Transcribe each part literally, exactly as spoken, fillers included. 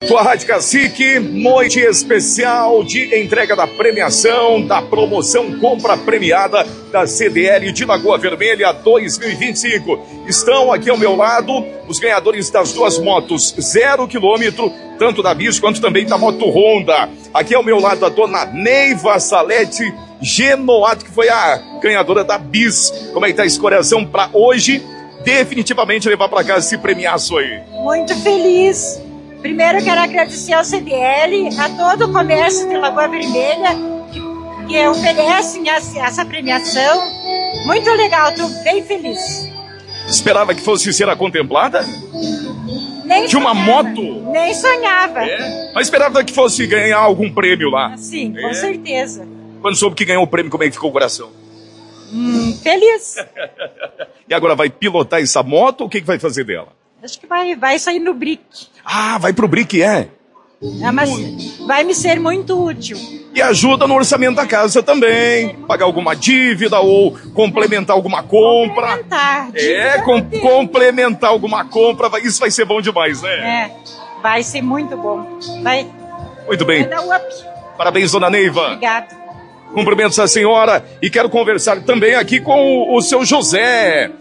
Tua Rádio Cacique, noite especial de entrega da premiação da promoção compra premiada da C D L de Lagoa Vermelha dois mil e vinte e cinco. Estão aqui ao meu lado os ganhadores das duas motos zero quilômetro, tanto da Bis quanto também da moto Honda. Aqui ao meu lado a dona Neiva Salete Genoato, que foi a ganhadora da Bis. Como é que tá esse coração para hoje definitivamente levar para casa esse premiaço aí? Muito feliz. Primeiro quero agradecer ao C D L, a todo o comércio de Lagoa Vermelha que, que oferecem essa, essa premiação. Muito legal, estou bem feliz. Esperava que fosse ser a contemplada? Nem de uma sonhava, moto? Nem sonhava. É? Mas esperava que fosse ganhar algum prêmio lá. Sim, com é? certeza. Quando soube que ganhou o prêmio, como é que ficou o coração? Hum, feliz. E agora vai pilotar essa moto ou o que, que vai fazer dela? Acho que vai, vai sair no B R I C. Ah, vai pro B R I C, é? É, mas vai me ser muito útil. E ajuda no orçamento da casa também. Pagar alguma dívida ou complementar alguma compra. Complementar. É, com, complementar alguma compra. Vai, isso vai ser bom demais, né? É, vai ser muito bom. Vai, muito bem. Vai dar um up. Parabéns, dona Neiva. Obrigada. Cumprimentos a senhora. E quero conversar também aqui com o, o seu José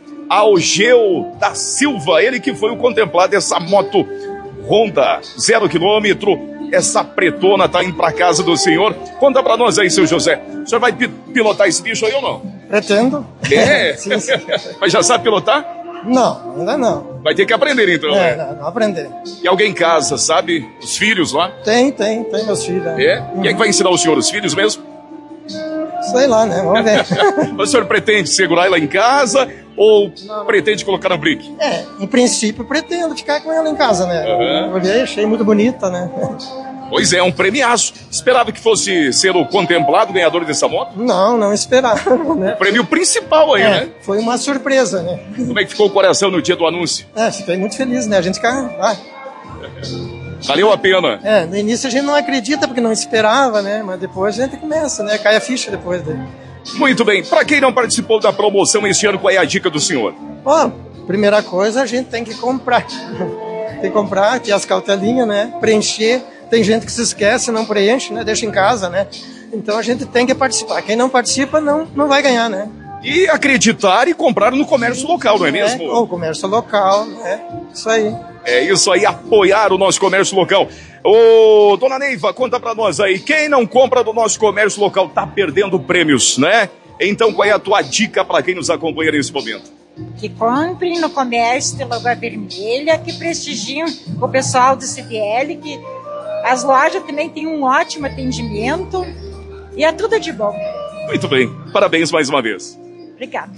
Algeu da Silva, ele que foi o contemplado dessa moto Honda, zero quilômetro, essa pretona tá indo pra casa do senhor. Conta pra nós aí, seu José, o senhor vai pi pilotar esse bicho aí ou não? Pretendo. É? Sim, sim. Mas já sabe pilotar? Não, ainda não. Vai ter que aprender então, É, né? não, não aprender. E alguém em casa, sabe? Os filhos lá? Tem, tem, tem meus filhos. É? Uhum. Quem é que vai ensinar o senhor? Os filhos mesmo? Sei lá, né? Vamos ver. O senhor pretende segurar ela em casa ou não, pretende colocar no B R I C? É, em princípio pretendo ficar com ela em casa, né? Uhum. Olhei, achei muito bonita, né? Pois é, um premiaço. Esperava que fosse ser o contemplado ganhador dessa moto? Não, não esperava, né? O prêmio principal aí, é, né? Foi uma surpresa, né? Como é que ficou o coração no dia do anúncio? É, fiquei muito feliz, né? A gente fica... Ah. Valeu a pena. É, no início a gente não acredita porque não esperava, né? Mas depois a gente começa, né? Cai a ficha depois dele. Muito bem. Para quem não participou da promoção este ano, qual é a dica do senhor? Ó, primeira coisa, a gente tem que comprar. Tem que comprar, ter as cautelinhas, né? Preencher. Tem gente que se esquece, não preenche, né? Deixa em casa, né? Então a gente tem que participar. Quem não participa não, não vai ganhar, né? E acreditar e comprar no comércio local, não é mesmo? É, o comércio local, né? Isso aí. É isso aí, apoiar o nosso comércio local. Ô, dona Neiva, conta pra nós aí, quem não compra do nosso comércio local tá perdendo prêmios, né? Então qual é a tua dica para quem nos acompanha nesse momento? Que comprem no comércio de Lagoa Vermelha, que prestigiem o pessoal do C D L, que as lojas também têm um ótimo atendimento e é tudo de bom. Muito bem, parabéns mais uma vez. Obrigada.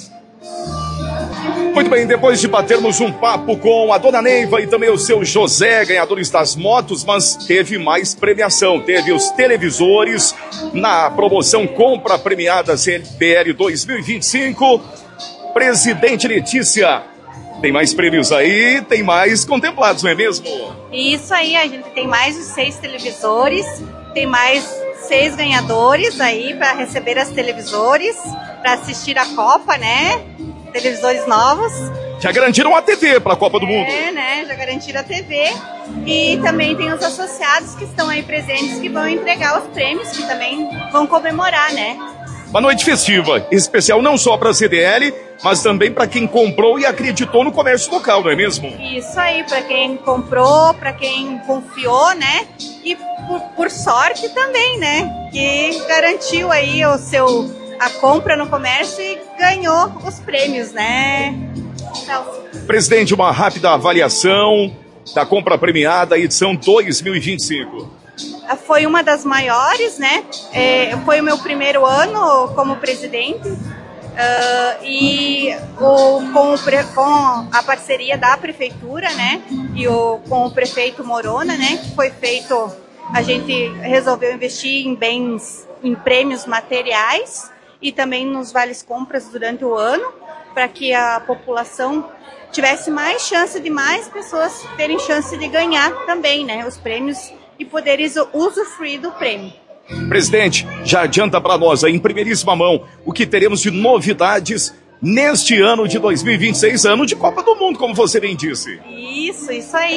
Muito bem, depois de batermos um papo com a dona Neiva e também o seu José, ganhadores das motos, mas teve mais premiação, teve os televisores na promoção Compra Premiada C D L dois mil e vinte e cinco. Presidente Letícia, tem mais prêmios aí, tem mais contemplados, não é mesmo? Isso aí, a gente tem mais de seis televisores, tem mais seis ganhadores aí para receber as televisores, para assistir a Copa, né? Televisores novos. Já garantiram a T V para a Copa do Mundo. É, né? Já garantiram a T V. E também tem os associados que estão aí presentes que vão entregar os prêmios, que também vão comemorar, né? Uma noite festiva, especial não só para a C D L, mas também para quem comprou e acreditou no comércio local, não é mesmo? Isso aí, para quem comprou, para quem confiou, né? E por, por sorte também, né? Que garantiu aí o seu... a compra no comércio e ganhou os prêmios, né? Então... Presidente, uma rápida avaliação da compra premiada, edição dois mil e vinte e cinco. Foi uma das maiores, né? É, foi o meu primeiro ano como presidente uh, e o, com, o pre, com a parceria da prefeitura, né? E o, com o prefeito Morona, né? Que foi feito, a gente resolveu investir em bens, em prêmios materiais e também nos vales compras durante o ano, para que a população tivesse mais chance de mais pessoas terem chance de ganhar também, né, os prêmios e poderem usufruir do prêmio. Presidente, já adianta para nós aí, em primeiríssima mão, o que teremos de novidades neste ano de dois mil e vinte e seis, ano de Copa do Mundo, como você bem disse. Isso, isso aí.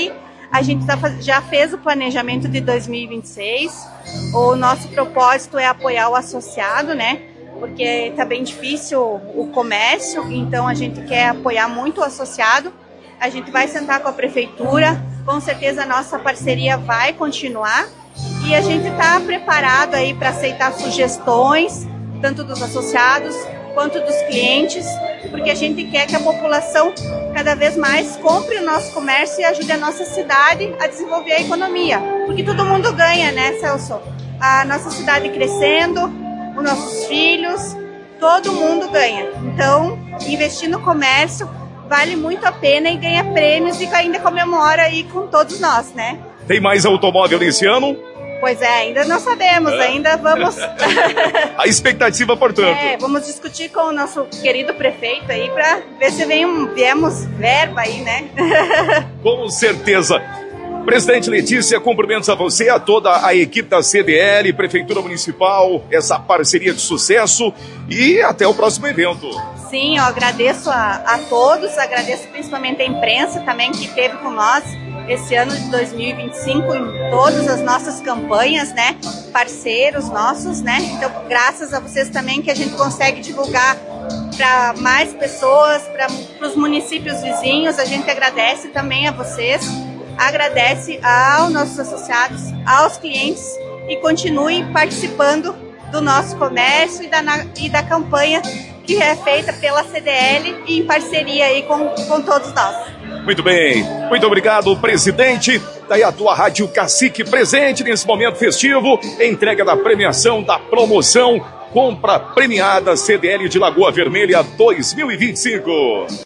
A gente tá, já fez o planejamento de dois mil e vinte e seis. O nosso propósito é apoiar o associado, né? Porque está bem difícil o comércio, então a gente quer apoiar muito o associado. A gente vai sentar com a prefeitura, com certeza a nossa parceria vai continuar e a gente está preparado aí para aceitar sugestões, tanto dos associados quanto dos clientes, porque a gente quer que a população cada vez mais compre o nosso comércio e ajude a nossa cidade a desenvolver a economia, porque todo mundo ganha, né, Celso? A nossa cidade crescendo, os nossos filhos, todo mundo ganha. Então, investir no comércio vale muito a pena e ganha prêmios e ainda comemora aí com todos nós, né? Tem mais automóvel nesse ano? Pois é, ainda não sabemos, é. ainda vamos... A expectativa, portanto. É, vamos discutir com o nosso querido prefeito aí para ver se vem um, viemos verba aí, né? Com certeza. Presidente Letícia, cumprimentos a você, a toda a equipe da C D L, Prefeitura Municipal, essa parceria de sucesso e até o próximo evento. Sim, eu agradeço a, a todos, agradeço principalmente a imprensa também que esteve com nós esse ano de dois mil e vinte e cinco em todas as nossas campanhas, né? Parceiros nossos, né? Então, graças a vocês também que a gente consegue divulgar para mais pessoas, para os municípios vizinhos, a gente agradece também a vocês. Agradece aos nossos associados, aos clientes e continue participando do nosso comércio e da, e da campanha que é feita pela C D L e em parceria aí com, com todos nós. Muito bem, muito obrigado, presidente. Daí a tua Rádio Cacique presente nesse momento festivo, entrega da premiação, da promoção, compra premiada C D L de Lagoa Vermelha dois mil e vinte e cinco.